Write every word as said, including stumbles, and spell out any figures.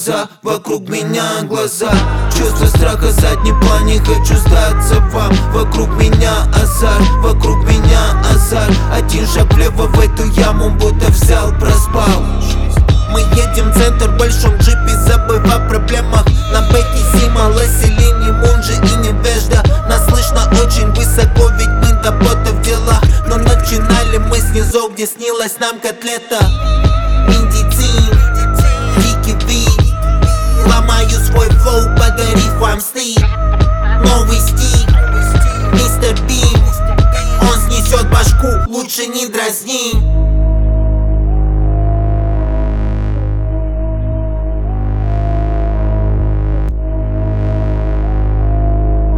глаза, вокруг меня глаза. Чувство страха, заднем плане, хочу сдаться вам. Вокруг меня азарт, вокруг меня азарт. Один шаг влево в эту яму, будто взял, проспал. Мы едем в центр в большом джипе, забыв о проблемах. На бэке зима, Лоселини, Мунжи и Невежда. Нас слышно очень высоко, ведь мы до бота в делах. Но начинали мы снизу, где снилась нам котлета. Медицин, дикий вид, ломаю свой флоу, подарив вам стиль. Новый стиль, мистер Бин, он снесет башку, лучше не дразни.